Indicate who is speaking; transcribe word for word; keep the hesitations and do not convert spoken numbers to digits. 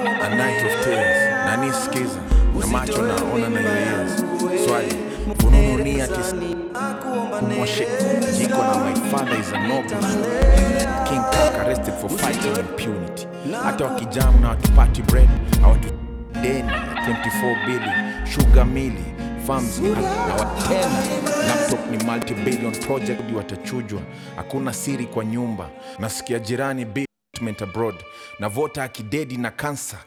Speaker 1: A night of tears. Nani skiza na macho naona na ears. Swali fununu ni ati kumwashe jiko na my father is a noble. King Kaka arrested for fighting impunity. Hata wakijam na wakipati bread hawatu deni ya twenty-four billion sugar milli farms ni na watena. Laptop ni multi-billion project watachujwa. Hakuna siri kwa nyumba. Nasikia jirani bill abroad na vota akidedi na cancer